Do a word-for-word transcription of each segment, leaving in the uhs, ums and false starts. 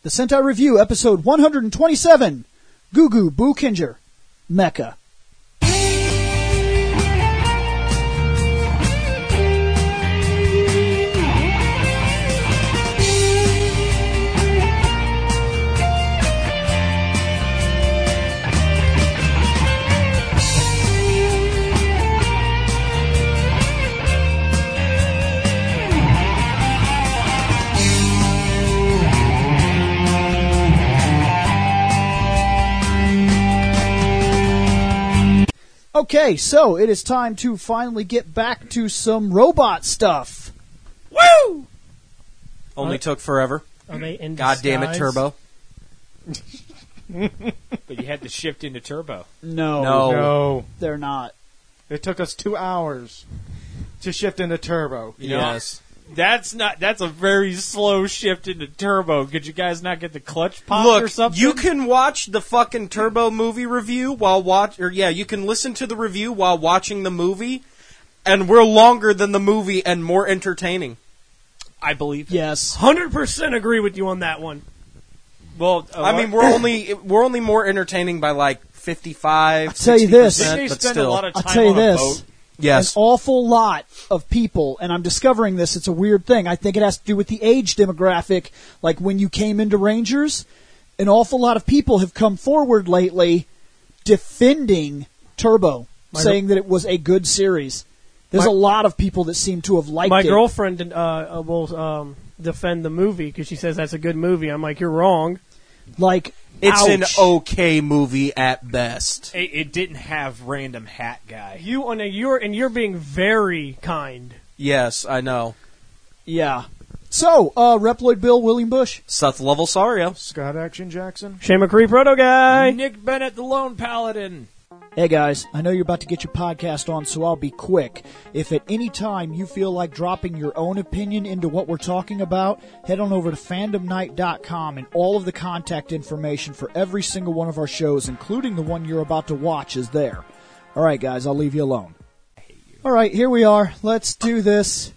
The Sentai Review, episode one hundred twenty-seven, Gugu Boo Kinger, Mecha. Okay, so it is time to finally get back to some robot stuff. Woo! Only Are- took forever. Are they in God damn it, disguise? Turbo. But you had to shift into turbo. No, No. No. they're not. It took us two hours to shift into turbo. You know, Yes. That's not. That's a very slow shift into turbo. Could you guys not get the clutch pop Look, or something? you can watch the fucking Turbo movie review while watch, or yeah, you can listen to the review while watching the movie, and we're longer than the movie and more entertaining. I believe. it. Yes. one hundred percent agree with you on that one. Well, uh, I mean, we're only we're only more entertaining by like fifty-five. I'll tell you this. Didn't they but spend still. a lot of I'll time tell you on this. a boat? Yes. An awful lot of people, and I'm discovering this, it's a weird thing. I think it has to do with the age demographic. Like when you came into Rangers, an awful lot of people have come forward lately defending Turbo, My saying that it was a good series. There's My- a lot of people that seem to have liked My it. girlfriend uh, uh, will um, defend the movie because she says that's a good movie. I'm like, you're wrong. Like, It's an ouch. okay movie at best. It, it didn't have random hat guy. You and you're and you're being very kind. Yes, I know. Yeah. So, uh, Reploid Bill, William Bush. Seth Levelsario. Scott Action Jackson. Shane McCree, proto guy. Nick Bennett, the Lone Paladin. Hey guys, I know you're about to get your podcast on, so I'll be quick. If at any time you feel like dropping your own opinion into what we're talking about, head on over to fandom night dot com, and all of the contact information for every single one of our shows, including the one you're about to watch, is there. Alright guys, I'll leave you alone. Alright, here we are. Let's do this.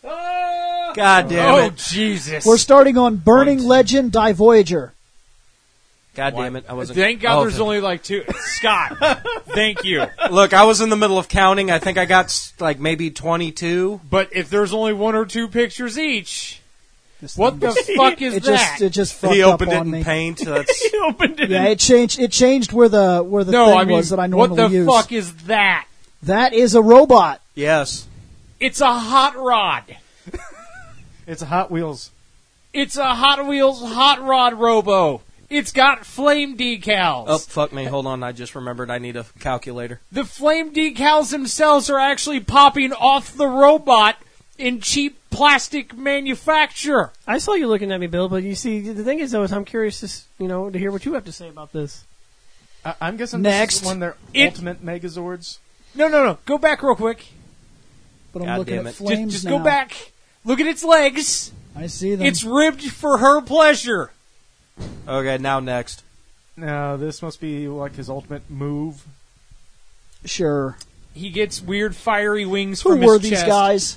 God damn Oh, it. Jesus. We're starting on Burning Legend Die Voyager. God damn it. I wasn't. Thank God Oh, there's th- only like two. Scott, thank you. Look, I was in the middle of counting. I think I got s- like maybe twenty-two. But if there's only one or two pictures each, This what thing the just- fuck is it that? just, it just fucked He opened up it on in me. paint. That's He opened it. Yeah, it changed. It changed where the where the no, thing I mean, was that I what normally the use. fuck is that? That is a robot. yes. It's a hot rod. It's a Hot Wheels. It's a Hot Wheels hot rod robo. It's got flame decals. Oh fuck me! Hold on. I just remembered. I need a calculator. The flame decals themselves are actually popping off the robot in cheap plastic manufacture. I saw you looking at me, Bill. But you see, the thing is, though, is I'm curious to s- you know to hear what you have to say about this. I- I'm guessing Next. this is one of their It- ultimate Megazords. No, no, no. Go back real quick. But I'm God looking damn at it. flames just just now. go back. Look at its legs. I see them. It's ribbed for her pleasure. Okay, now next. Now, this must be like his ultimate move. Sure. He gets weird fiery wings Who from were his these chest. guys?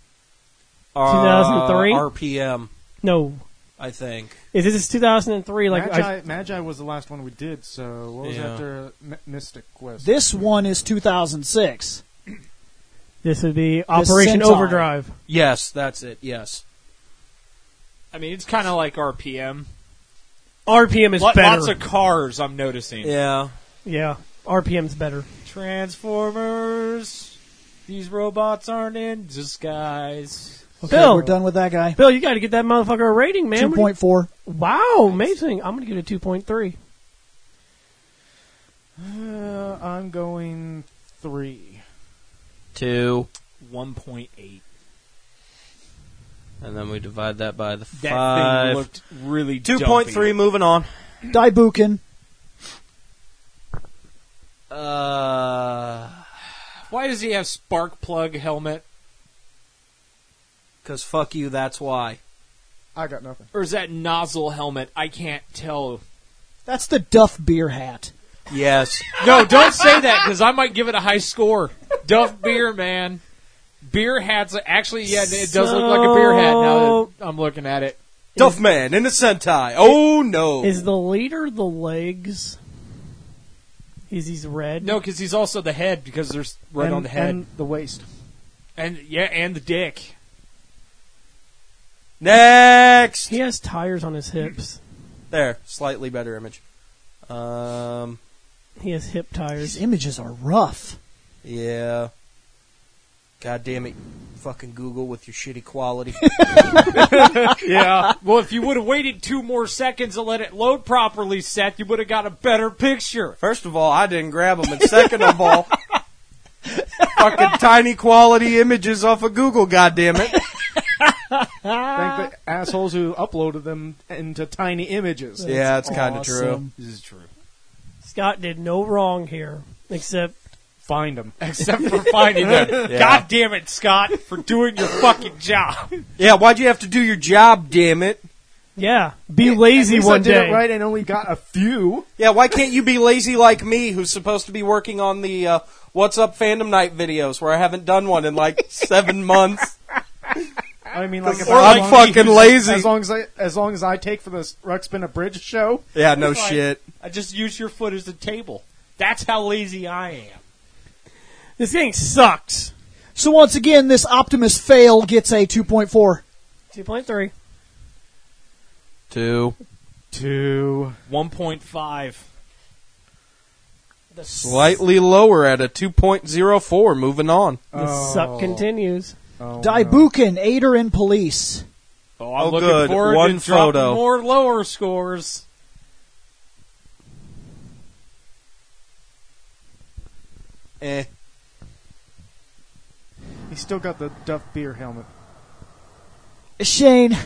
Uh, two thousand three? R P M, No, I think. is this is two thousand three? Like Magi, I, Magi was the last one we did, so what was Yeah. after M- Mystic Quest? This one is two thousand six. this would be Operation Sentai. Overdrive. Yes, that's it. Yes. I mean, it's kind of like R P M. R P M is Lo- better. Lots of cars, I'm noticing. Yeah. yeah, R P M's better. Transformers. These robots aren't in disguise. Okay, Bill. we're done with that guy. Bill, you got to get that motherfucker a rating, man. Two point four. Wow, amazing! I'm gonna give it a two point three. Uh, I'm going three. Two. one point eight. And then we divide that by the That five. thing looked really Two point three. dumpy. Moving on. Daibuken. Uh, Why does he have spark plug helmet? cause fuck you. That's why. I got nothing. Or is that nozzle helmet? I can't tell. That's the Duff beer hat. Yes. No, don't say that because I might give it a high score. Duff beer, man. Beer hats. Actually, yeah, it does look like a beer hat now that I'm looking at it. Duffman in a Sentai. Oh no. Is the leader the legs? Is he's red? No, because he's also the head, because there's red and, on the head. and the waist. And, yeah, and the dick. Next. He has tires on his hips. There, slightly better image. Um, He has hip tires. These images are rough. yeah. God damn it, fucking Google with your shitty quality. Yeah. Well, if you would have waited two more seconds and let it load properly, Seth, you would have got a better picture. First of all, I didn't grab them, and second of all, fucking tiny quality images off of Google. God damn it. Thank the assholes who uploaded them into tiny images. Yeah, it's kind of true. Awesome. This is true. Scott did no wrong here, except Find them. Except for finding them. Yeah. God damn it, Scott, for doing your fucking job. Yeah, why'd you have to do your job? Damn it. yeah, be lazy At least one I did day. it right and only got a few. Yeah, why can't you be lazy like me, who's supposed to be working on the uh, What's Up Fandom Night videos, where I haven't done one in like seven months? I mean, like, if Or I- I'm fucking lazy. As long as I, as long as I take for this Ruxpin Abridged show. Yeah, no Fine. shit. I just use your foot as a table. That's how lazy I am. This thing sucks. So once again, this Optimus fail gets a two point four. two point three. Two. Two. one point five. The, Slightly lower at a two point oh four. Moving on. the Oh. suck continues. Oh, no. Daibuken, Aider, and Police. Oh, I'm Oh, looking good. forward One to dropping photo. more lower scores. Eh. He's still got the Duff beer helmet. Shane,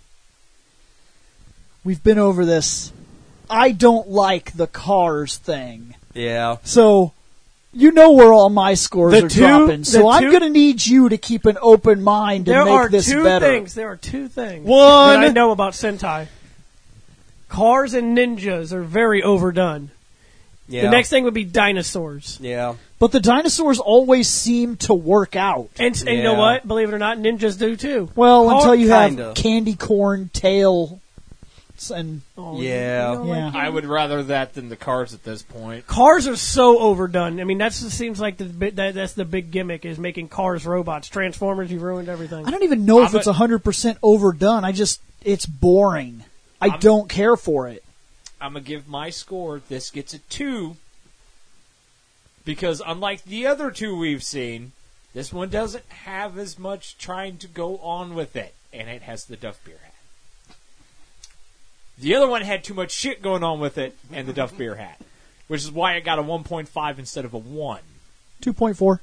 we've been over this. I don't like the Cars thing. Yeah. So, you know where all my scores The are two- dropping. the So I'm two- going to need you to keep an open mind and There make are this two better. things. There are two things One. that I know about Sentai. Cars and ninjas are very overdone. Yeah. The next thing would be dinosaurs. Yeah. But the dinosaurs always seem to work out. And, and you know Yeah. what? Believe it or not, ninjas do too. Well, Car- until you kinda. have candy corn tail and Oh, Yeah. you don't like Yeah. I would rather that than the cars at this point. Cars are so overdone. I mean, that seems like the bi- that, that's the big gimmick is making cars robots. Transformers, you've ruined everything. I don't even know if I'm it's a- one hundred percent overdone. I just, it's boring. I I'm- don't care for it. I'm going to give my score. This gets a two. Because unlike the other two we've seen, this one doesn't have as much trying to go on with it. And it has the Duff Beer hat. The other one had too much shit going on with it and the Duff Beer hat. Which is why it got a one point five instead of a one. two point four.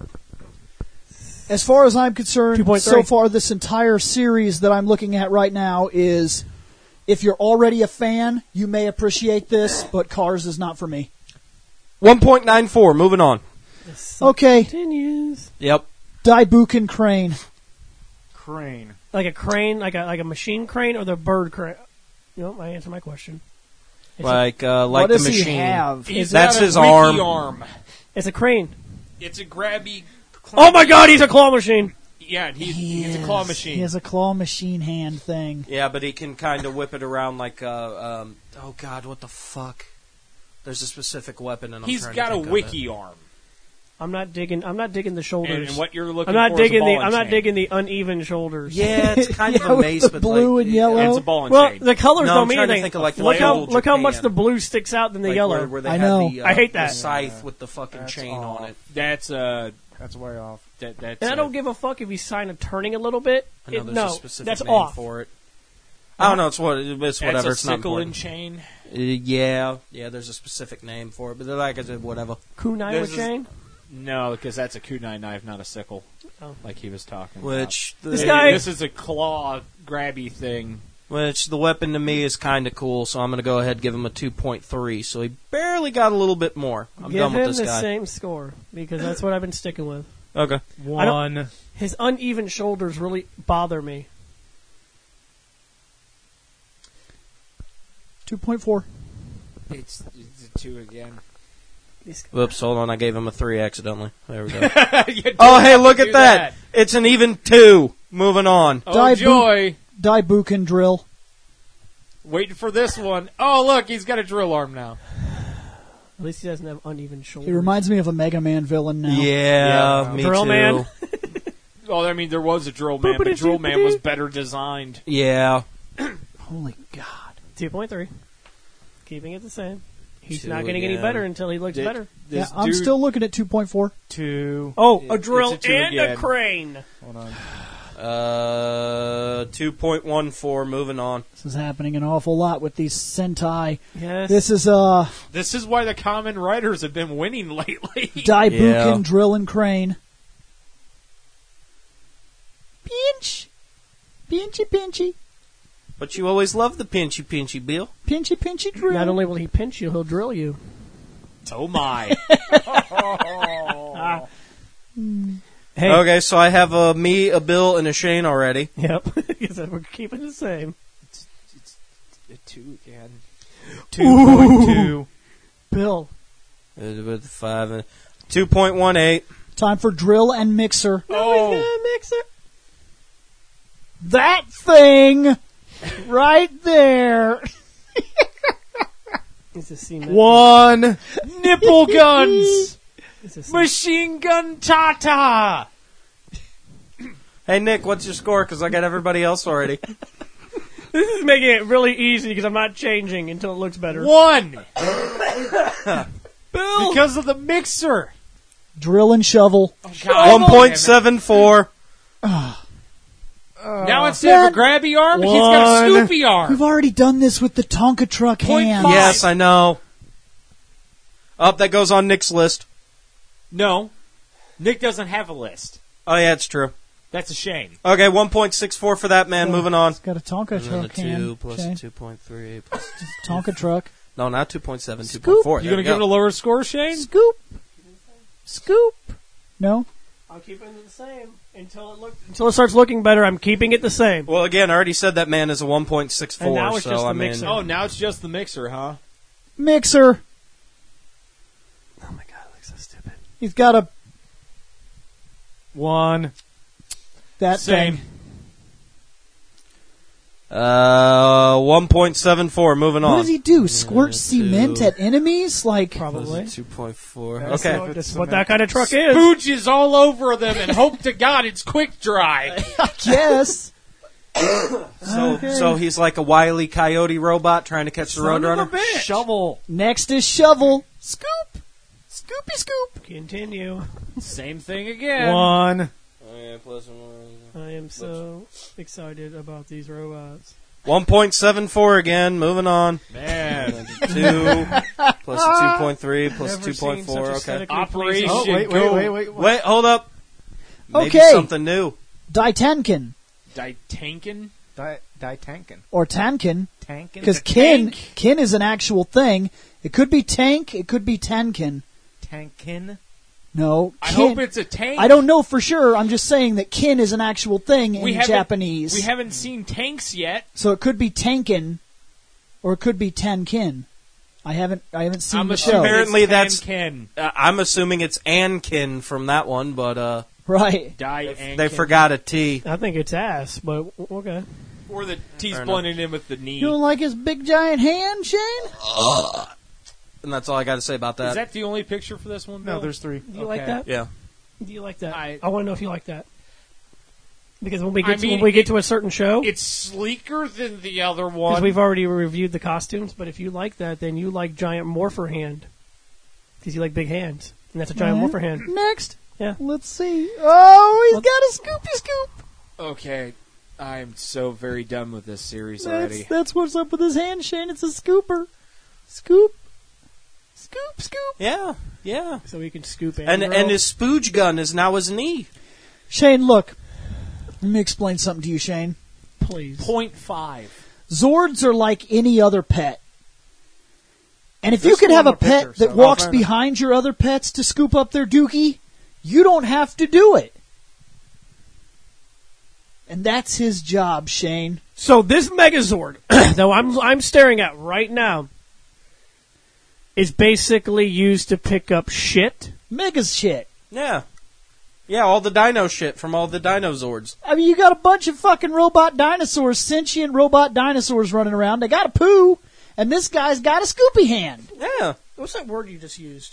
As far as I'm concerned, two point three. so far this entire series that I'm looking at right now is, if you're already a fan, you may appreciate this, but Cars is not for me. one point nine four. Moving on. The suck Okay, continues. Yep. Daibuken Crane. Crane. Like a crane, like a like a machine crane, or the bird crane. No, I answer my question. It's, Like, uh, like what the does machine. he have? He's That's got a his wiki arm. arm. a, it's a crane. It's a grabby. Oh my God, he's a claw machine. Yeah, he, He he's a claw is. machine. He has a claw machine hand thing. Yeah, but he can kind of whip it around like, uh, um, oh god, what the fuck? There's a specific weapon, and I'm He's trying got to a think of wiki it. arm. I'm not digging. I'm not digging the And, shoulders. and what you're looking I'm not for digging is a the. ball I'm and not chain. digging the uneven shoulders. Yeah, it's kind Yeah, of a with mace, the but blue like, and yellow. And it's a ball and Well, chain. the colors No, don't I'm mean trying to anything. think of, like, look how Feudal look how much Japan. the blue sticks out than the like yellow. Where, where they I have know. The, uh, I hate the that. scythe with the fucking That's chain off. on it. That's uh, That's way off. that that's. and I uh, don't give a fuck if you sign a turning a little bit. I know It- there's no, a specific that's name off. for it. I don't know. It's what. It's That's whatever. a It's not sickle and important. chain. Uh, yeah, yeah. There's a specific name for it, but like I said, whatever. Kunai There's with this- chain. No, because that's a kunai knife, not a sickle. Oh. Like he was talking Which the, This guy- This is a claw grabby thing. which the weapon to me is kind of cool, so I'm going to go ahead and give him a two point three. So he barely got a little bit more. I'm Give done him with the this guy. same score because that's what I've been sticking with. Okay. I don't- His uneven shoulders really bother me. two point four. It's, it's a two again. These- Whoops, hold on. I gave him a three accidentally. There we go. You don't oh, hey, have to look do at that. It's an even two. Moving on. Oh, Die joy. Daibuken Drill. Waiting for this one. Oh, look, he's got a drill arm now. At least he doesn't have uneven shoulders. He reminds me of a Mega Man villain now. Yeah, Yeah. me Drill too. Man. Oh, I mean, there was a drill man, but drill man was better designed. Yeah. Holy God. two point three. Keeping it the same. He's Two not getting any again. better until he looks Did- better. Yeah, This I'm dude- still looking at two point four. Two. Oh, It- a drill it's a two and a again. crane. Hold on. Uh, two point one four. Moving on. This is happening an awful lot with these Sentai. Yes. This is uh This is why the common writers have been winning lately. Daibuken Yeah. Drill and Crane. Pinch. Pinchy pinchy. But you always love the pinchy pinchy, Bill. Pinchy pinchy drill. Not only will he pinch you, he'll drill you. Oh, my. Hey. Okay, so I have a me, a Bill, and a Shane already. Yep. Because we're keeping the same. A two again. two point two. Bill. Uh, With five, and two point one eight. Time for drill and mixer. Oh, yeah, mixer. That thing right there. Is this cement? One. Nipple guns! Is this cement? Machine gun Tata! Hey Nick, what's your score? Because I got everybody else already. This is making it really easy because I'm not changing until it looks better. One! Bill. Because of the mixer. Drill and shovel. One point seven four. Now instead of a grabby arm, he's got a One. scoopy arm. We've already done this with the Tonka truck Point hand. five. Yes, I know. Up, that goes on Nick's list. No. Nick doesn't have a list. Oh yeah, it's true. That's a shame. Okay, one point six four for that man. Moving on. It's got a Tonka And then truck a hand. two plus Shane. two point three plus. Tonka truck. No, not two point seven. Two Scoop. point four. You gonna give it a lower score, Shane? Scoop. Scoop. No? I'm keeping it the same until it looks until it starts looking better. I'm keeping it the same. Well, again, I already said that man is a one point six four. And now it's so just the I mean, mixer. Oh, now it's just the mixer, huh? Mixer. Oh my god, it looks so stupid. He's got a One. that Same. thing. uh, one point seven four. Moving on. What does he do? Squirt two. cement at enemies? Like Probably. Two point four. That's Okay. not- That's what that kind of truck is. Pooches all over them and hope to God it's quick dry. yes. So, Okay. so he's like a wily coyote robot trying to catch the Son of a roadrunner. bitch. Shovel. Next is shovel. Scoop. Scoopy scoop. Continue. Same thing again. One. I am so excited about these robots. One point seven four again. Moving on. Man. Two plus a two point three plus Never two point seen four. such Okay. aesthetically Operation Oh, pleasing- wait, wait, wait, wait. wait. Wait, hold up. Maybe Okay. something new. Daitankin. Ditankin? Di- Ditankin. Or Tankin. Tankin. Because kin, kin is an actual thing. It could be tank. It could be Tankin. Tankin. No. I kin- hope it's a tank. I don't know for sure. I'm just saying that kin is an actual thing We in haven't- Japanese. We haven't seen tanks yet. So it could be Tankin, or it could be Tankin. I haven't. I haven't seen I'm the assuming show. Apparently it's that's- Tankin. Uh, I'm assuming it's Ankin from that one, but uh, Right. Diankin. they forgot a T. I think it's ass, but okay. Or the T's Fair blended in with the knee. You don't like his big giant hand, Shane? And that's all I got to say about that. Is that the only picture for this one? No, Bill? there's three. Do you like Okay. that? yeah. Do you like that? I- I, want to know if you like that. Because when we I get to, mean, when we get to a certain show, It's sleeker than the other because one. we've already reviewed the costumes. But if you like that, then you like giant morpher hand because you like big hands, and that's a giant Right. morpher hand. Next. Yeah. Let's see. Oh, he's got a scoopy scoop. Okay, I'm so very done with this series That's, already. that's what's up with his hand, Shane. It's a scooper. Scoop. Scoop, scoop. Yeah, yeah. So we can scoop and And grill. and his spooge gun is now his knee. Shane, look. Let me explain something to you, Shane. please. Point five. Zords are like any other pet. And if This you could is have one a more pet picture, that so- walks Oh, fair enough. behind your other pets to scoop up their dookie, you don't have to do it. And that's his job, Shane. So this Megazord that I'm I'm staring at right now is basically used to pick up shit. Mega's shit. Yeah. Yeah, all the dino shit from all the Dinozords. I mean, you got a bunch of fucking robot dinosaurs, sentient robot dinosaurs running around. They got a poo, and this guy's got a scoopy hand. Yeah. What's that word you just used?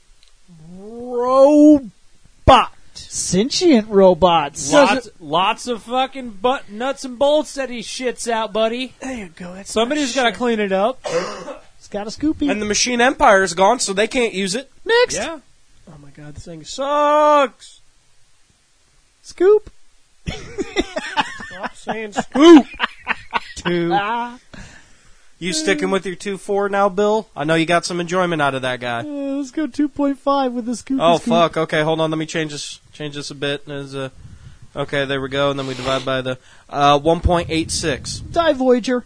Robot. Sentient robots. Lots, lots of fucking butt nuts and bolts that he shits out, buddy. There you go. That's Somebody's got to clean it up. It's got a scoopy. And the Machine Empire's gone, so they can't use it. Next. Yeah. Oh my god, this thing sucks. Scoop. Stop saying scoop. Two. Ah. You sticking with your two four now, Bill? I know you got some enjoyment out of that guy. Uh, let's go two point five with the scoop. Oh, scoop. fuck. Okay, hold on. Let me change this change this a bit. As, uh, okay, there we go. And then we divide by the uh, one point eight six. Die Voyager.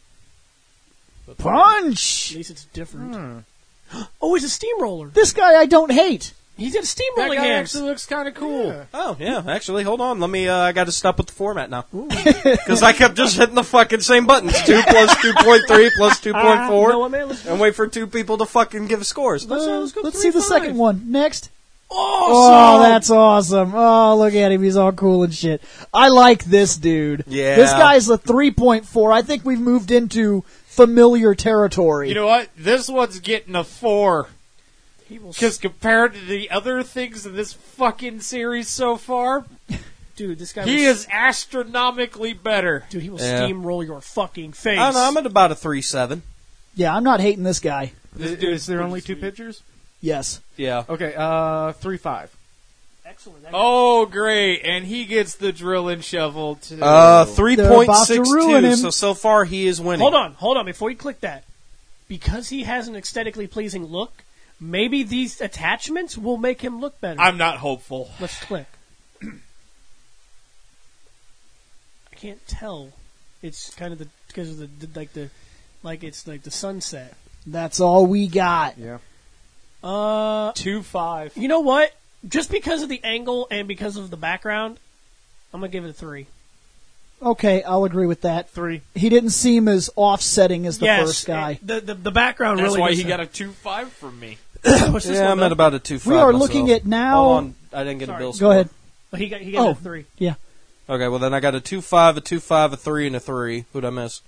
Punch. At least it's different. Oh, he's a steamroller. This guy I don't hate. He's got That steamrolling guy hands. actually looks kind of cool. Oh, yeah. Actually, hold on. Let me, uh, I got to stop with the format now. Because I kept just hitting the fucking same buttons. two plus two point three plus two point You four. know what, man? Let's, And wait for two people to fucking give scores. let's, uh, Uh, let's go let's three, see the five. second one. Next. Awesome. Oh, that's awesome. Oh, look at him. He's all cool and shit. I like this dude. Yeah. This guy's a three point four. I think we've moved into familiar territory. You know what? This one's getting a four. He will Because compared to the other things in this fucking series so far, Dude, this guy he will, is astronomically better. Dude, he will Yeah. steamroll your fucking face. I don't know. I'm at about a three seven. Yeah, I'm not hating this guy. Is, is there only two pitchers? Yes. Yeah. Okay, uh, three five. Excellent. Oh, great. And he gets the drill and shovel, too. Uh, three point about to six ruin two. him. So, so far he is winning. Hold on, hold on. Before you click that, because he has an aesthetically pleasing look, maybe these attachments will make him look better. I'm not hopeful. Let's click. I can't tell. It's kind of the because of the, the like the like it's like the sunset. That's all we got. Yeah. Uh, two five. you know what? Just because of the angle and because of the background, I'm gonna give it a three. Okay, I'll agree with that. Three. He didn't seem as offsetting as the yes, first guy. it- the, the the background That's really. why does he that. got a two five from me. What's this Yeah, one, I'm at Bill? about a two five. We are myself. looking at now. Hold on. I didn't get Sorry. a bill Go score. ahead. Oh, he got he got Oh. a three. Yeah. Okay, well then I got a two five, a two five, a three, and a three. Who'd I miss?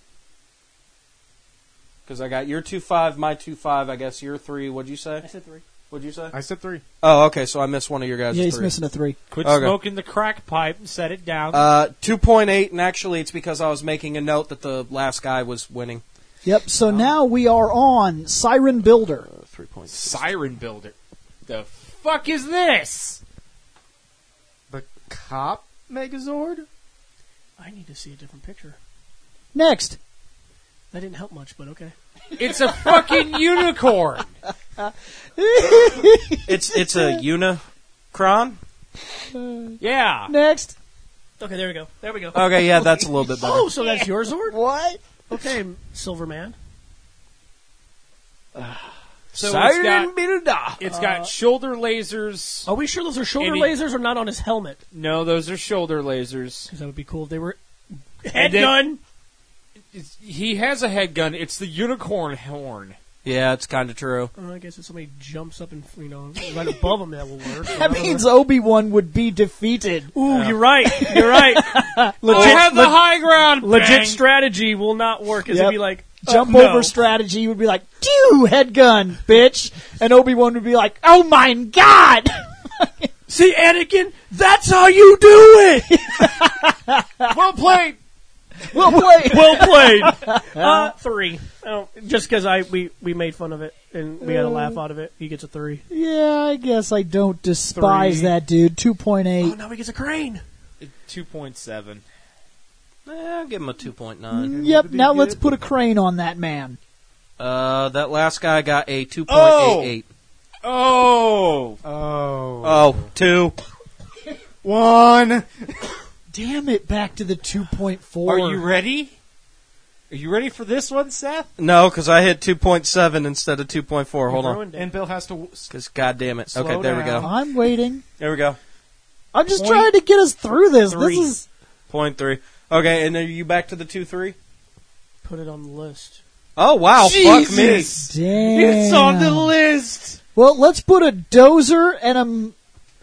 Because I got your two five, my two five. I guess your three. What'd you say? I said three. What'd you say? I said three. Oh, okay. So I missed one of your guys' Yeah, he's three. missing a three. Quit Okay. smoking the crack pipe and set it down. Uh, two point eight, and actually it's because I was making a note that the last guy was winning. Yep. So now we are on Siren Builder. Uh, three point six. Siren Builder. The fuck is this? The cop Megazord? I need to see a different picture. Next. That didn't help much, but okay. It's a fucking unicorn. It's it's a Unicron. Yeah. Next. Okay, there we go. There we go. Okay, yeah, that's a little bit better. Oh, so that's your Zord? What? Okay, Silverman. So Siren it's got, Builder. it's got shoulder lasers. Are we sure those are shoulder Any- lasers or not on his helmet? No, those are shoulder lasers. Because that would be cool if they were head then- gun. It's- he has a head gun. It's the unicorn horn. Yeah, it's kind of true. Oh, I guess if somebody jumps up and you know right above him, that will work. That means Obi-Wan would be defeated. Ooh, you're right. You're right. I legit, have the le- high ground. legit bang. strategy will not work. Because Yep. it'd be like Jump uh, no. over strategy would be like, "Pew, head gun, bitch," and Obi-Wan would be like, "Oh my god." See, Anakin, that's how you do it. Well played. Well played. Well played. Uh, three. Oh, just because I we, we made fun of it and we had a laugh out of it, he gets a three. Yeah, I guess I don't despise Three. that dude. Two point eight. Oh, now he gets a crane. Two point seven. Eh, I'll give him a two point nine. Yep. Now let's put a crane on that man. Uh, that last guy got a two point Oh. eight eight. Oh. Oh. Oh, two. One. Damn it! Back to the two point four. Are you ready? Are you ready for this one, Seth? No, because I hit two point seven instead of two point four. Hold on. Ruined it. And Bill has to. Because, god damn it. Slow Okay, there we down. go. I'm waiting. There we go. I'm just Point trying to get us through this. three. This is. Point three. Okay, and are you back to the two three? Put it on the list. Oh, wow. Fuck me. Damn. It's on the list. Well, let's put a dozer and a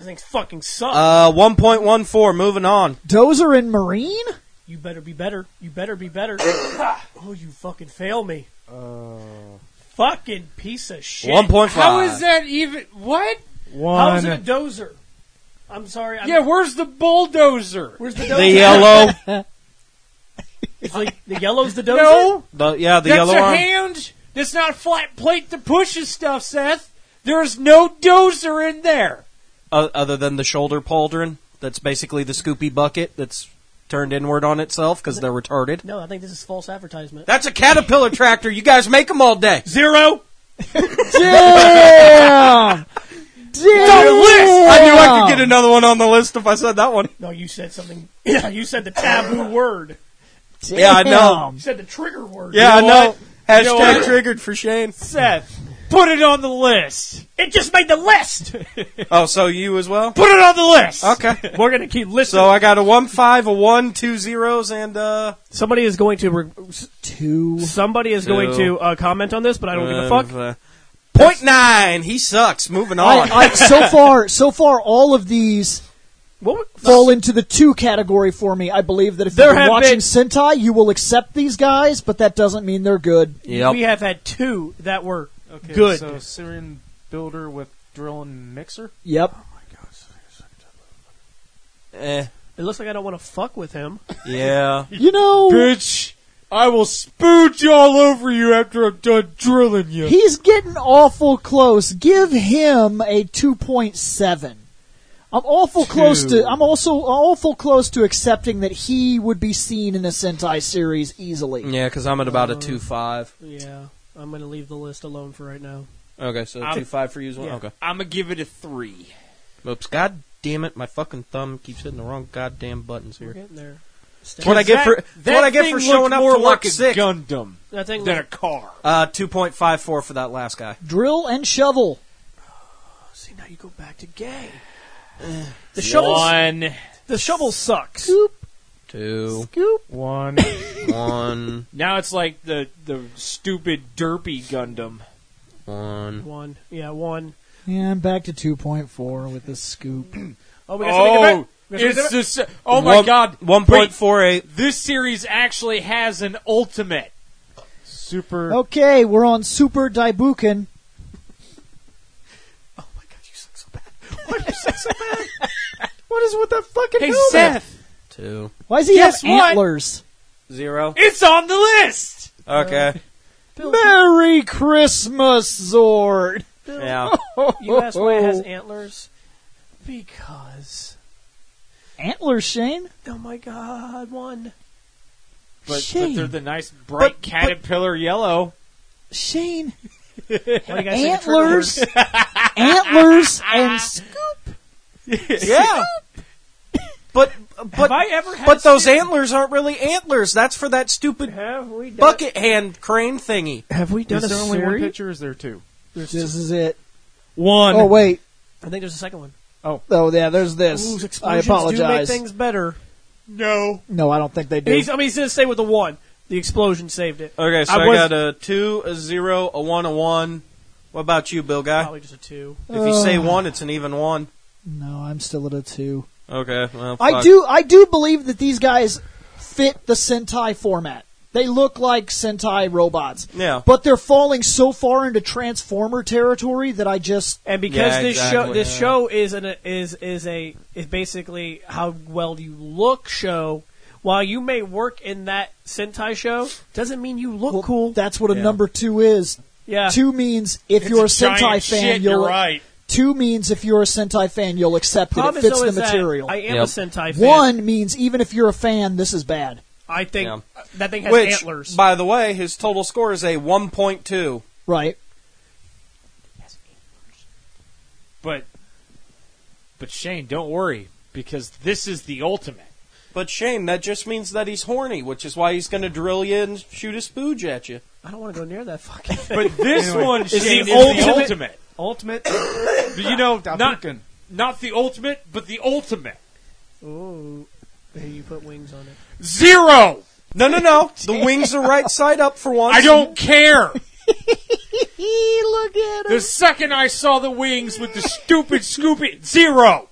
I think fucking sucks. Uh, one point one four. Moving on. Dozer and Marine? You better be better. You better be better. Oh, you fucking fail me. Uh, Fucking piece of shit. One point five. How is that even? What? How is it a one. dozer? I'm sorry. I'm, Yeah, where's the bulldozer? Where's the dozer? The yellow. It's like the yellow's the dozer? No, The, yeah, the that's yellow a arm. hand. That's not flat plate to push his stuff, Seth. There's no dozer in there. Uh, other than the shoulder pauldron, that's basically the Scoopy bucket that's turned inward on itself because they're retarded. No, I think this is false advertisement. That's a Caterpillar tractor. You guys make them all day. Zero. Damn! Damn! I knew I could get another one on the list if I said that one. No, you said something. Yeah, you said the taboo word. Damn. Yeah, I know. You said the trigger word. Yeah, You know I know. what? Hashtag You know what? triggered for Shane. Seth, put it on the list. It just made the list. Oh, so you as well? Put it on the list. Okay. We're gonna keep listening. So I got a one five, a one, two zeros, and uh. somebody is going to. Re- Two. somebody is going Two. to uh, comment on this, but I don't give a fuck. uh, Point nine. He sucks. Moving on. I, I, so far, so far, all of these What? fall into the two category for me. I believe that if There you're have watching been- Sentai, you will accept these guys, but that doesn't mean they're good. Yep. We have had two that were Okay, good. So Syrian builder with drill and mixer. Yep. Eh. It looks like I don't want to fuck with him. Yeah. You know, Bitch, I will spooge all over you after I'm done drilling you. he's getting awful close. Give him a two point seven. I'm awful close to. I'm also awful close to accepting that he would be seen in a Sentai series easily. Yeah, because I'm at about a two five. Yeah, I'm going to leave the list alone for right now. Okay, so I'm- two five for you as well. Yeah. Okay. I'm gonna give it a three. Oops. God damn it! My fucking thumb keeps hitting the wrong goddamn buttons We're here. getting there. Stay- That's what I get for. That's what I get for showing up more to work like a sick. Gundam That thing than a looks- car. Uh, two point five four for that last guy. Drill and shovel. See, now you go back to gay. The shovel. One. The shovel sucks. Scoop, Two, scoop. One. one, Now it's like the the stupid derpy Gundam. one. One. Yeah, one. Yeah, I'm back to two point four with the scoop. Oh, we got something to Oh, bet. We got it's something to just. Oh my One- God! One point four eight. This series actually has an ultimate. Super. Okay, we're on Super Daibuken. Oh my god, you suck so bad. Why do you suck so bad? What is with that fucking Hey helmet? Seth, Two, Why does he Guess have what? antlers? zero. it's on the list. Okay. Merry Christmas, Zord. Yeah. You asked why it has antlers? Because. Antlers, Shane. Oh my god, one. But, Shane. but they're the nice bright But- but- caterpillar yellow. Shane. What do you guys think of Antlers. trigger Antlers and scoop. Yeah. But words? Have but I ever had but those Siri- antlers aren't really antlers. That's for that stupid Have we done bucket hand crane thingy. Have we done Is a there only one Siri? picture? Or is there two? This is it. One. Oh, wait. I think there's a second one. Oh, yeah, there's this. Ooh, I explosions do make apologize. things better. No. No, I don't think they do. He's, I mean, he's going to stay with the one. The explosion saved it. Okay, so I I, was- got a two, a zero, a one, a one. What about you, Bill Guy? Probably just a two. If you say Uh. one, it's an even one. No, I'm still at a two. Okay, well, I fuck. do. I do believe that these guys fit the Sentai format. They look like Sentai robots, Yeah. but they're falling so far into Transformer territory that I just And because Yeah, this show, exactly. this Yeah. show is an is is a is basically how well you look show. While you may work in that Sentai show, doesn't mean you look well, cool. That's what a Yeah. number two is. Yeah. Two means if It's you're a, a Sentai giant fan, shit, you'll. you're right. Two means if you're a Sentai fan, you'll accept that it Problem fits though the is that material. I am Yep. a Sentai fan. One means even if you're a fan, this is bad. I think Yeah. that thing has Which, antlers. by the way, his total score is a one point two. Right. But, but Shane, don't worry because this is the ultimate. But Shane, that just means that he's horny, which is why he's going to drill you and shoot a spooge at you. I don't want to go near that fucking thing. But this Anyway, one, is Shane, the is ultimate- the ultimate. Ultimate. But you know, not Daibuken. not the ultimate, but the ultimate. Ooh, hey, you put wings on it. Zero. No, no, no. The wings are right side up for once. I don't care. Look at The second I saw the wings with the stupid Scoopy, zero.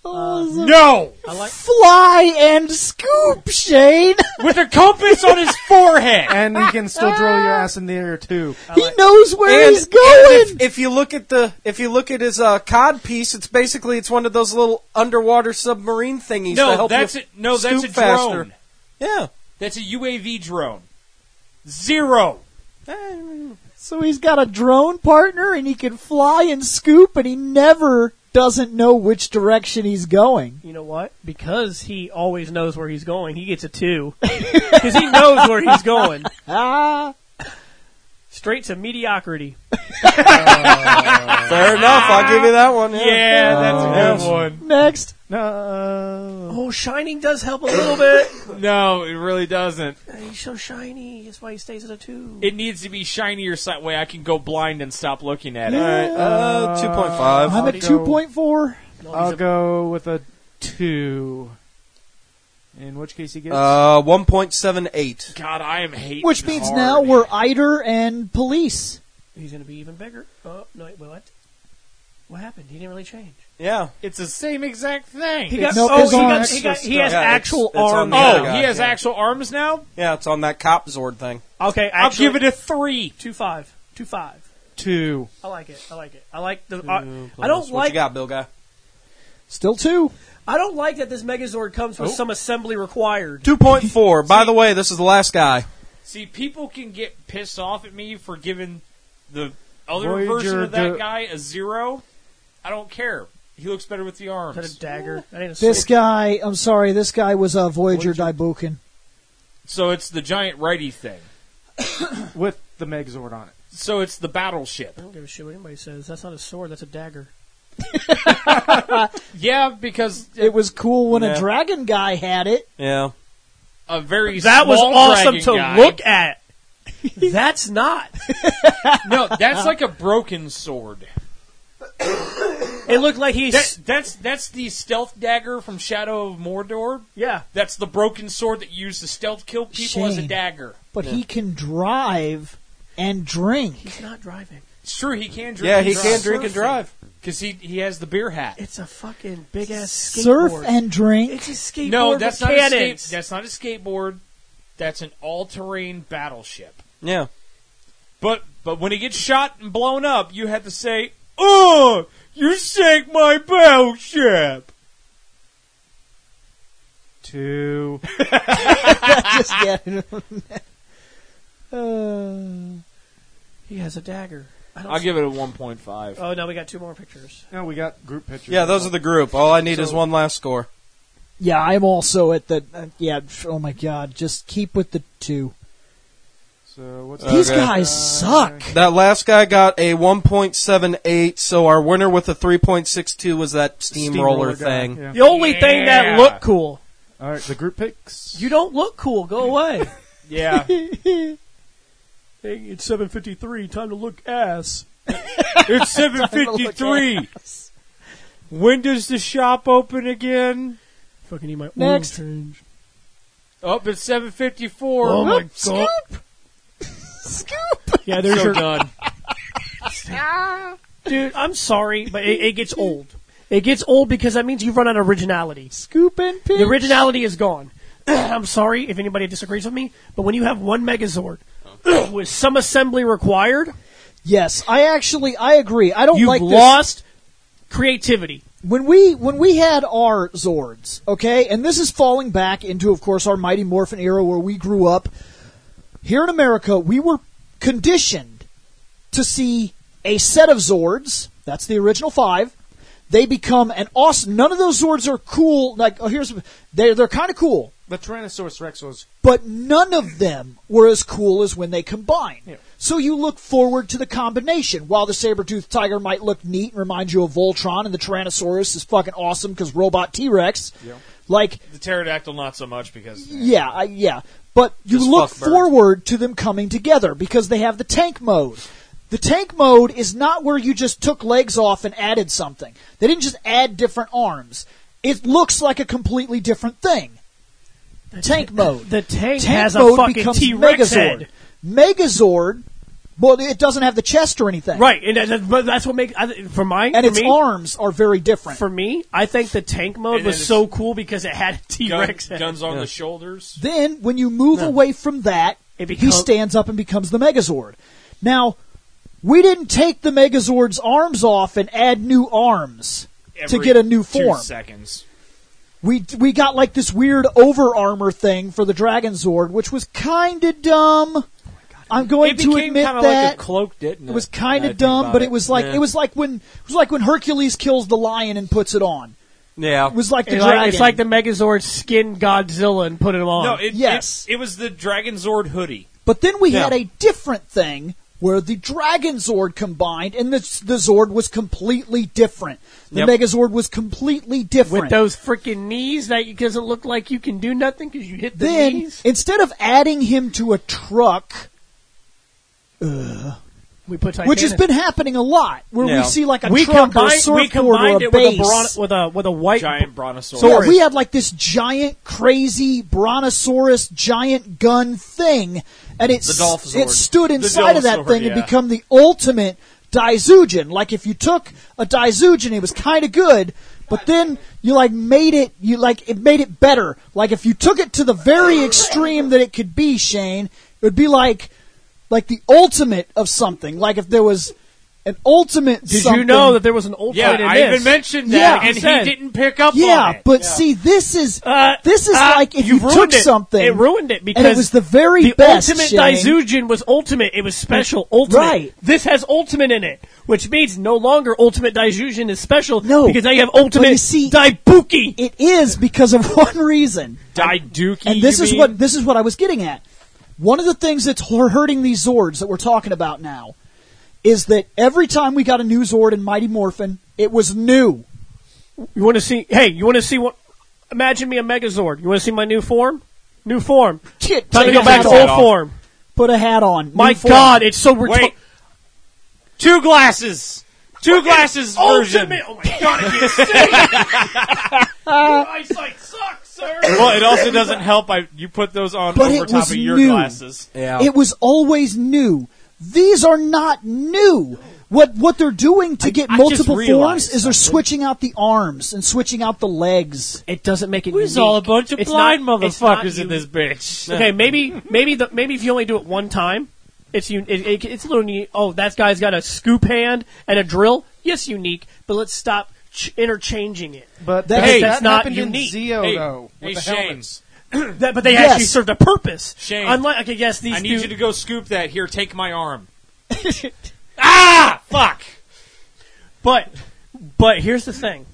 No! I like. Fly and scoop, Shane. With a compass on his forehead! And he can still drill your ass in the air too. He knows where And, he's and going. if, if you look at the if you look at his uh, cod piece, it's basically it's one of those little underwater submarine thingies to No, help that's you it. No, that's scoop a faster. drone. Yeah. That's a U A V drone. Zero. So he's got a drone partner, and he can fly and scoop, and he never doesn't know which direction he's going. You know what? Because he always knows where he's going, he gets a two. Because he knows where he's going. Ah. Straight to mediocrity. Fair enough. I'll give you that one. Yeah, Yeah, that's a Yes. good one. Next. No. Oh, shining does help a little bit. No, it really doesn't. He's so shiny. That's why he stays at a two. It needs to be shinier so that way I can go blind and stop looking at it. All right, uh, two point five. I'm at I'll two go- point four. No, he's I'll a- go with a two. In which case he gets Uh, one point seven eight. God, I am hating Which means hard. now we're Eider and police. He's going to be even bigger. Oh, no, wait, what? What happened? He didn't really change. Yeah. It's the same exact thing. He got, Nope, oh, his he, got, arms he, got, just, he has uh, yeah, it's- actual it's on arms. the Oh, other now. guy. he has yeah. actual arms now? Yeah, it's on that cop Zord thing. Okay, I'll actually, give it a three. two five. Two five. two. I like it. I like it. I like the. Two Uh, plus- I don't what like. you got, Bill Guy? Still two. I don't like that this Megazord comes with Oh. some assembly required. Two point four. By the way, this is the last guy. See, people can get pissed off at me for giving the other Voyager version of that do- guy a zero. I don't care. He looks better with the Is that arms. a dagger? That ain't a This sword. guy, I'm sorry, this guy was a Voyager, Daibuken. So it's the giant righty thing. With the Megazord on it. So it's the battleship. I don't give a shit what anybody says. That's not a sword. That's a dagger. Yeah, because It was cool when Yeah. a dragon guy had it. Yeah. a very That was small awesome dragon to guy- look at. That's not. No, that's like a broken sword. It looked like he's. That, that's that's the stealth dagger from Shadow of Mordor. yeah. That's the broken sword that you use to stealth kill people as a Shane. dagger. But he can drive and drink. He's not driving. It's true, he can drink. Yeah, and he drive. can drink and drive. because he he has the beer hat. It's a fucking big ass skateboard. Surf and drink. It's a skateboard. No, that's with not a skate, cannons. that's not a skateboard. That's an all-terrain battleship. Yeah. But but when he gets shot and blown up, you have to say, "Oh, you sank my battleship." Two. Just getting uh, He has a dagger. I don't I'll see- give it a one point five. Oh, no, we got two more pictures. No, we got group pictures. Yeah, those are the group. All I need is one last score. yeah, I'm also at the. Uh, yeah, oh my god, just keep with the two. So what's These Okay. guys suck. That last guy got a one point seven eight, so our winner with a three point six two was that steamroller, guy, thing. yeah. The only thing that Yeah. looked cool. All right, the group picks. You don't look cool. Go away. Yeah. Hey, it's seven fifty-three. Time to look ass. It's seven fifty-three. When does the shop open again? Fucking need my Next. oil change. Oh, it's seven fifty-four. Oh my god. Scoop. Yeah, there's So your done. dude. I'm sorry, but it, it gets old. It gets old because that means you've run out of originality. Scoop and pinch. The originality is gone. I'm sorry if anybody disagrees with me, but when you have one Megazord with some assembly required, Yes, I actually I agree. I don't you've like this. lost creativity. when we when we had our Zords, okay, and this is falling back into, of course, our Mighty Morphin era where we grew up. Here in America, we were conditioned to see a set of Zords. That's the original five. They become an awesome. None of those Zords are cool. Like, oh, here's they're they're kind of cool, The Tyrannosaurus Rex was but none of them were as cool as when they combine. Yeah. So you look forward to the combination. While the saber-toothed tiger might look neat and remind you of Voltron, and the Tyrannosaurus is fucking awesome because robot T-Rex. Yeah. Like, The pterodactyl, not so much because. yeah, I, yeah. But you Just look fuck birds. forward to them coming together because they have the tank mode. The tank mode is not where you just took legs off and added something. They didn't just add different arms. It looks like a completely different thing. Tank mode. The tank, Tank has a mode fucking becomes T-Rex Megazord. head. Megazord Well, it doesn't have the chest or anything. Right, and that, but that's what makes for my And for its me, arms are very different. For me, I think the tank mode And was then so cool because it had a Gun, T-Rex head. guns on Yeah. the shoulders. Then, when you move away from that, It he become- stands up and becomes the Megazord. Now, we didn't take the Megazord's arms off and add new arms to Every get a new two form. seconds. We we got like this weird over armor thing for the Dragon Zord, which was kind of dumb. I'm going It to became admit kind of that like a cloak, didn't it? it was kind Now I of think dumb, about but it was like Yeah. it was like when it was like when Hercules kills the lion and puts it on. Yeah. It was like the It's dragon. like, it's like the Megazord skinned Godzilla and put it on. No, it, Yes. it, it was the Dragon Zord hoodie. But then we Yeah. had a different thing where the Dragon Zord combined, and the, the Zord was completely different. The Yep. Megazord was completely different. with those freaking knees that it doesn't look like you can do nothing because you hit the then, knees. instead of adding him to a truck, We put which has Titanic. been happening a lot, where Yeah. we see like a we truck or a combined, we surfboard combined or a it with a, base. bron- with a with a white Giant brontosaurus. Yeah, Saurus. we had like this giant, crazy brontosaurus giant gun thing, and it, The s- Dolphzord. it stood inside of that Dolphzord, thing and yeah. become the ultimate Daizujin. Like if you took a Daizujin, it was kind of good, but then you like made it, you like it made it better. Like if you took it to the very extreme that it could be, Shane, it would be like like the ultimate of something. Like if there was an ultimate. Did something. you know that there was an ultimate Yeah, in I this? even mentioned Yeah, that, you and said. he didn't pick up on Yeah, it. but see, this is Uh, this is uh, like if you you, ruined took it. something, It ruined it because and it was the very the best. ultimate Shane. Daizujin was ultimate. It was special. Ultimate. Right. This has ultimate in it, which means no longer ultimate Daizujin is special. No, because now you have but ultimate you see- Daibuki. It is because of one reason, Daiduki, and this you is mean? what this is what I was getting at. One of the things that's hu- hurting these Zords that we're talking about now is that every time we got a new Zord in Mighty Morphin, it was new. You want to see? Hey, you want to see what? Imagine me a Megazord. You want to see my new form? New form. Shit, Time to take go a back hat to on. old off. form. Put a hat on. My New form. God, it's so weird. Wait. Two glasses. Two glasses version. Ultimate. Oh my God, I can't see. Your eyesight sucks, sir. Well, it also doesn't help. I you put those on But over it top was of your new. glasses. Yeah. It was always new. These are not new. What what they're doing to get I multiple just forms realized is they're something. switching out the arms and switching out the legs. It doesn't make it. There's unique. all a bunch of It's blind not- it's not motherfuckers in you- this bitch. Okay, maybe maybe the, maybe if you only do it one time, it's un- it, it, it's a little unique. Oh, that guy's got a scoop hand and a drill. Yes, unique, but let's stop ch- interchanging it. But That- that, Hey, that that's not happened unique. in Zeo, Hey, though. With hey the Shane. helmets. That, but they Yes. actually served a purpose. Shane. Unlike, I could guess these. I need do- you to go scoop that. Here, take my arm. Ah, fuck. But but here's the thing.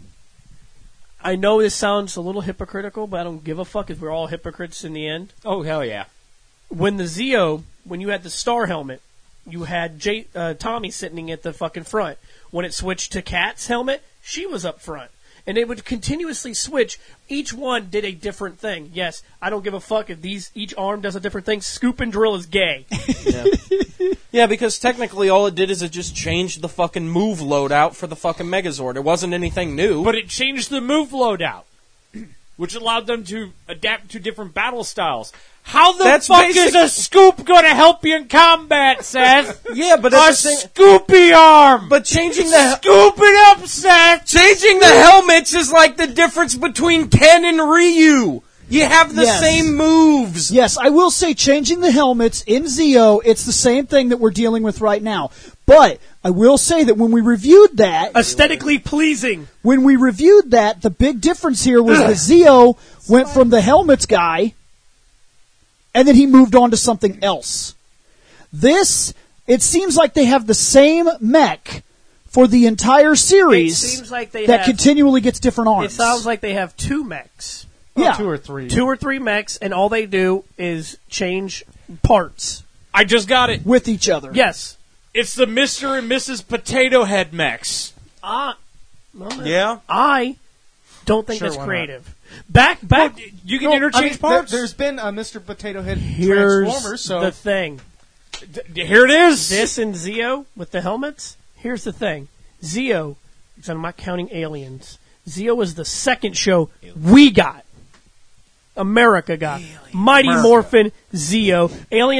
I know this sounds a little hypocritical, but I don't give a fuck if we're all hypocrites in the end. Oh hell yeah. When the Zeo, when you had the star helmet, you had J, uh, Tommy sitting at the fucking front. When it switched to Kat's helmet, she was up front. And they would continuously switch. Each one did a different thing. Yes, I don't give a fuck if these each arm does a different thing. Scoop and drill is gay. Yeah, because technically all it did is it just changed the fucking move loadout for the fucking Megazord. It wasn't anything new. But it changed the move loadout, which allowed them to adapt to different battle styles. How the That's fuck basic- is a scoop going to help you in combat, Seth? yeah, but a that's the thing. scoopy arm. But changing the Scoop it up, Seth. changing the helmets is like the difference between Ken and Ryu. You have the Yes. same moves. Yes, I will say changing the helmets in Zeo, it's the same thing that we're dealing with right now. But I will say that when we reviewed that, Aesthetically pleasing. when we reviewed that, the big difference here was the Zeo went from the helmets guy, and then he moved on to something else. This, it seems like they have the same mech for the entire It series seems like they that have. continually gets different arms. It sounds like they have two mechs. Oh, yeah. two or three. Two or three mechs, and all they do is change parts. I just got it. with each other. Yes. It's the Mister and Missus Potato Head mechs. Uh, Yeah. I don't think Sure, that's why not? creative. Back, back. You can No, I interchange mean, There, parts. there's been a Mister Potato Head Here's Transformer, so the thing. D- Here it is. This and Zeo with the helmets. Here's the thing. Zeo, because I'm not counting Aliens. Zeo is the second show we got. America got. Mighty Morphin, Zeo. Aliens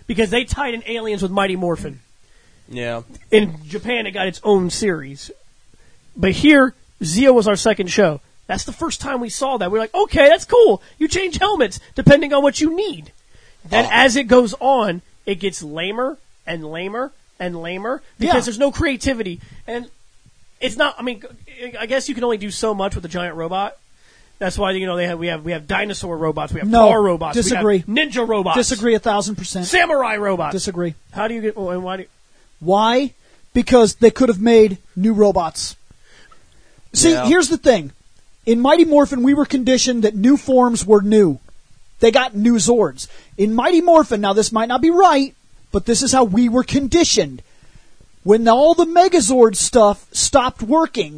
because they tied in Aliens with Mighty Morphin. Yeah. In Japan, it got its own series. But here, Zeo was our second show. That's the first time we saw that. We we're like, okay, that's cool. You change helmets depending on what you need. Then Oh. as it goes on, it gets lamer and lamer and lamer because Yeah. there's no creativity. And it's not, I mean, I guess you can only do so much with a giant robot. That's why, you know, they have, we have, we have dinosaur robots, we have No, car robots, disagree. we have ninja robots. Disagree a thousand percent. Samurai robots. Disagree. How do you get, oh, and why do you, Why? Because they could have made new robots. See, Yeah. here's the thing. In Mighty Morphin, we were conditioned that new forms were new. They got new Zords. In Mighty Morphin, now this might not be right, but this is how we were conditioned. When all the Megazord stuff stopped working,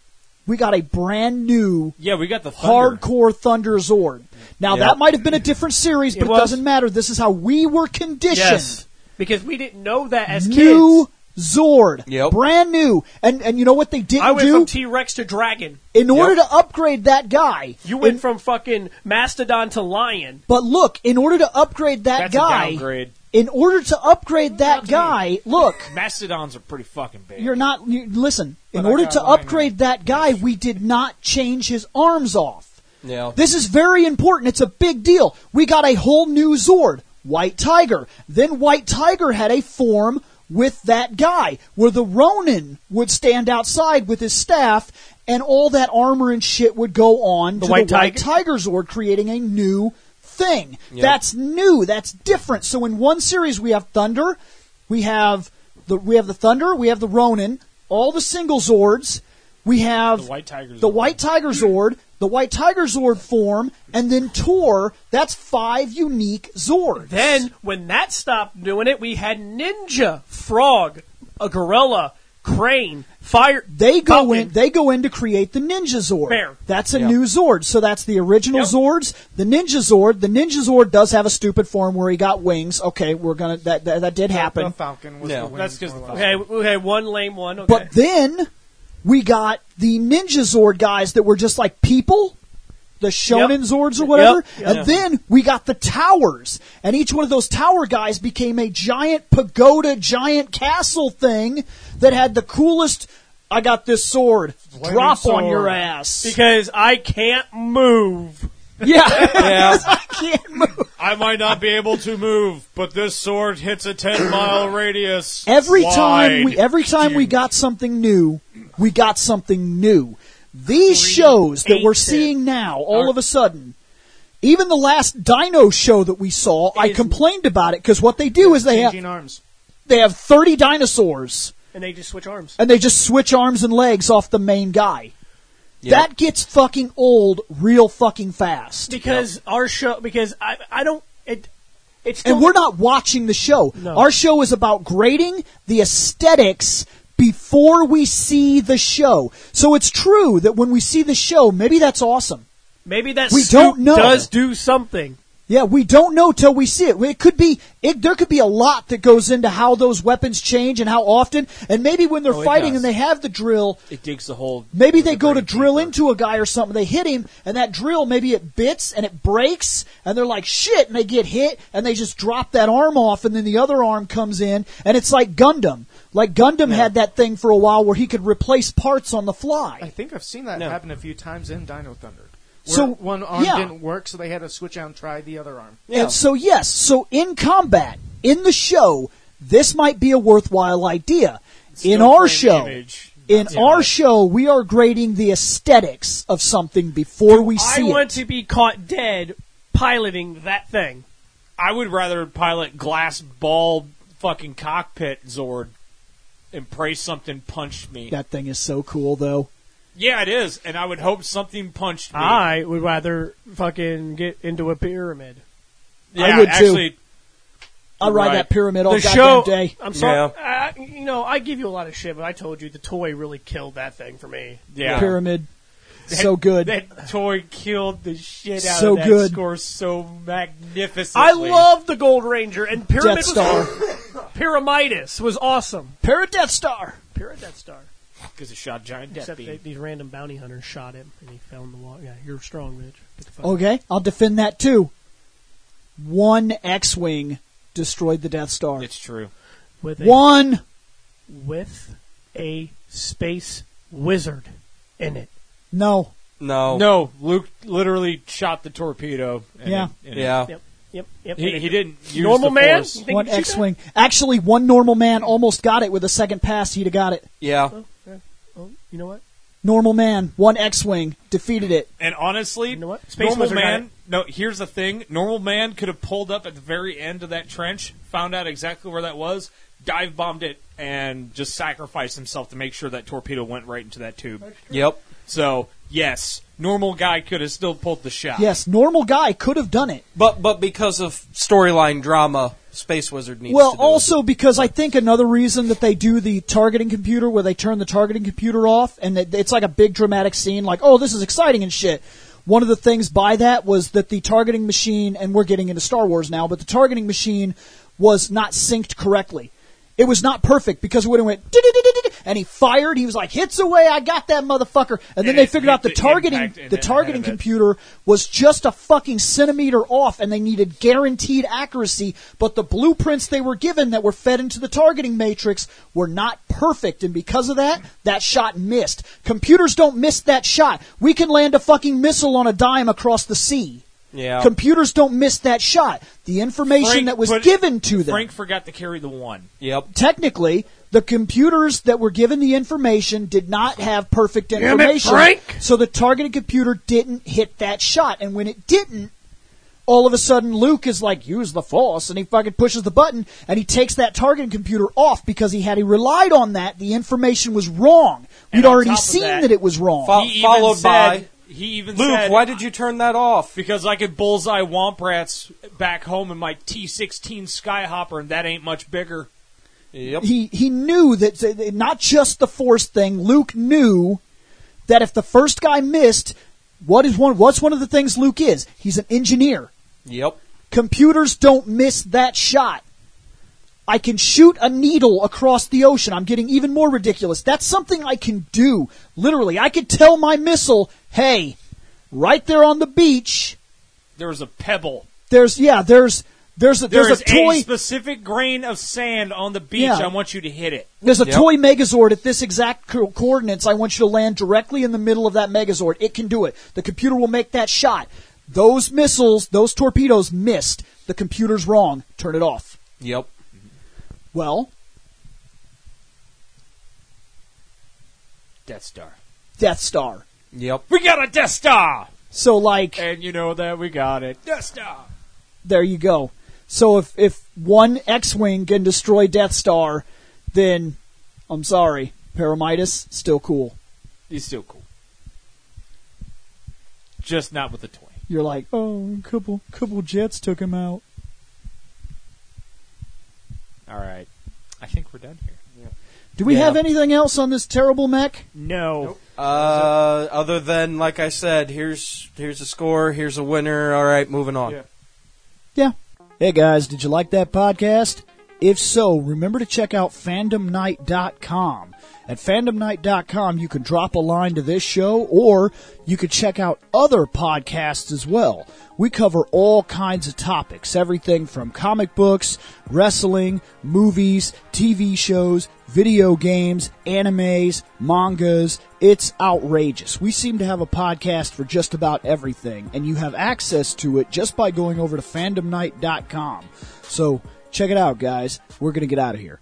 we got a brand new Yeah, we got the Thunder. hardcore Thunder Zord. Now, Yep. that might have been a different series, but It it, was. doesn't matter. This is how we were conditioned. yes. Because we didn't know that as New kids. Zord. Yep. Brand new. And and you know what they didn't I went do? from T-Rex to Dragon. In order Yep. to upgrade that guy. You went in- from fucking Mastodon to Lion. But look, in order to upgrade that That's a guy, downgrade. in order to upgrade that guy, look, Mastodons are pretty fucking big. you're not, you, listen, in But I order got to Lion. upgrade that guy, we did not change his arms off. Yeah. This is very important. It's a big deal. We got a whole new Zord, White Tiger. Then White Tiger had a form with that guy, where the Ronin would stand outside with his staff, and all that armor and shit would go on The to White the White Tiger? Tiger Zord, creating a new thing. Yep. That's new. That's different. So in one series we have Thunder, we have the we have the Thunder, we have the Ronin, all the single Zords, we have The White Tiger the Zord. White Tiger Zord, the White Tiger Zord form, and then Tor. That's five unique Zords. Then, when that stopped doing it, we had Ninja, Frog, a Gorilla, Crane, Fire. They go Falcon. in. They go in to create the Ninja Zord. Fair. That's a Yep. new Zord. So that's the original Yep. Zords. The Ninja Zord. The Ninja Zord does have a stupid form where he got wings. Okay, we're gonna. That that, that did happen. The Falcon was Yeah. the wings, That's 'cause more the or Okay, less. okay, one lame one. Okay. But then we got the Ninja Zord guys that were just like people, the Shonen Yep. Zords or whatever. Yep. And Yep. then we got the towers, and each one of those tower guys became a giant pagoda, giant castle thing that had the coolest. I got this sword. Flaming Drop on sword. your ass. because I can't move. Yeah. Yeah. Can't move. I might not be able to move, but this sword hits a ten mile radius. Every wide. time we every time we got something new, we got something new. These Three, shows that eight, we're ten. seeing now, all of a sudden, even the last Dino show that we saw, I Is- complained about it because what they do is they have Changing arms. they have thirty dinosaurs And they just switch arms. and they just switch arms and legs off the main guy. Yep. That gets fucking old real fucking fast. Because our show, because I, I don't, it, it's still. And we're not watching the show. No. Our show is about grading the aesthetics before we see the show. So it's true that when we see the show, maybe that's awesome. Maybe that We suit don't know. does do something. Yeah, we don't know till we see it. It could be, it, there could be a lot that goes into how those weapons change and how often. And maybe when they're Oh, it fighting does. and they have the drill, It digs the hole. maybe they the go to brain drill deeper. into a guy or something. They hit him, and that drill, maybe it bits and it breaks, and they're like, shit, and they get hit, and they just drop that arm off, and then the other arm comes in, and it's like Gundam. Like Gundam had that thing for a while where he could replace parts on the I fly. think I've seen that No. happen a few times in Dino Thunder. Where So, one arm yeah. didn't work, so they had to switch out and try the other arm. Yeah. And so, yes, so in combat, in the show, this might be a worthwhile idea. In Still our frame show, image. in Yeah. our show, we are grading the aesthetics of something before we I see want it. to be caught dead piloting that thing. I would rather pilot glass ball fucking cockpit Zord and pray something punched me. That thing is so cool, though. Yeah, it is, and I would hope something punched me. I would rather fucking get into a pyramid. yeah, I would too. actually, I ride Right. that pyramid all the goddamn show, day. I'm sorry, I, you know, I give you a lot of shit, but I told you the toy really killed that thing for me. yeah. Pyramid, so good. That toy killed the shit out So of that good. score so magnificently. I love the Gold Ranger, and Pyramid Death Star, was Pyramidas was awesome. Paradeath Star. Pyramid Death Star. because it shot giant death Except beam. they, these random bounty hunters shot him, and he fell in the water. Yeah, you're strong, Rich. Get the fuck Okay, I'll defend that too. One X-wing destroyed the Death Star. It's true. With a, One. with a space wizard in it. No. No. No, Luke literally shot the torpedo. And Yeah. it- and it- Yeah. Yep. Yep. Yep. He, And he it- didn't use Normal the man? Force. You think One he'd shoot X-Wing. Actually, one normal man almost got it with a second pass. He'd have got it. Yeah. that? Oh, oh, you know what? Normal man, one X-Wing, defeated it. And honestly, You know what? Space normal Wizard got man. it. No, here's the thing: normal man could have pulled up at the very end of that trench, found out exactly where that was, dive bombed it, and just sacrificed himself to make sure that torpedo went right into that tube. Yep. So yes, normal guy could have still pulled the shot. Yes, normal guy could have done it. But but because of storyline drama, Space Wizard needs Well, to do also because I think another reason that they do the targeting computer where they turn the targeting computer off and it- it's like a big dramatic scene like, oh, this is exciting and shit. One of the things by that was that the targeting machine, and we're getting into Star Wars now, but the targeting machine was not synced correctly. It was not perfect because it would have went, "Did-did-did-did-did," and he fired. He was like, hits away, I got that motherfucker. And then And they it figured out the hit the targeting, impact and the it targeting had it. computer was just a fucking centimeter off and they needed guaranteed accuracy, but the blueprints they were given that were fed into the targeting matrix were not perfect. And because of that, that shot missed. Computers don't miss that shot. We can land a fucking missile on a dime across the sea. Yeah. Computers don't miss that shot. The information Frank that was put- given to them. Frank forgot to carry the one. Yep. Technically, the computers that were given the information did not have perfect Damn it, information. Frank! So the targeting computer didn't hit that shot. And when it didn't, all of a sudden Luke is like, use the Force, and he fucking pushes the button, and he takes that targeting computer off because he had he relied on that, the information was wrong. We'd And on already top of seen that, that, it was wrong. Fo- He followed even by said, he even Luke. said, Why did you turn that off? Because I could bullseye Womp Rats back home in my T sixteen Skyhopper, and that ain't much bigger. Yep. he he knew that uh, not just the Force thing. Luke knew that if the first guy missed, what is one? What's one of the things Luke is? He's an engineer. Yep. Computers don't miss that shot. I can shoot a needle across the ocean. I'm getting even more ridiculous. That's something I can do. Literally, I could tell my missile, hey, right there on the beach, There was a pebble. there's yeah, there's there's a There there's is a toy a specific grain of sand on the beach. Yeah. I want you to hit it. There's a Yep. toy Megazord at this exact co- coordinates. I want you to land directly in the middle of that Megazord. It can do it. The computer will make that shot. Those missiles, those torpedoes missed. The computer's wrong. Turn it off. Yep. Well, Death Star. Death Star. Yep. We got a Death Star! So, like, And you know that we got it. Death Star! there you go. So if, if one X-Wing can destroy Death Star, then, I'm sorry, Paramidas, still cool. He's still cool. Just not with the toy. You're like, oh, a couple, couple jets took him out. All right. I think we're done here. Do we Yeah. have anything else on this terrible mech? No. Uh, other than like I said, here's here's a score, here's a winner. All right, moving on. Yeah. Yeah. Hey guys, did you like that podcast? If so, remember to check out fandom night dot com. At fandom night dot com, you can drop a line to this show, or you could check out other podcasts as well. We cover all kinds of topics, everything from comic books, wrestling, movies, T V shows, video games, animes, mangas. It's outrageous. We seem to have a podcast for just about everything, and you have access to it just by going over to fandom night dot com. So check it out, guys. We're going to get out of here.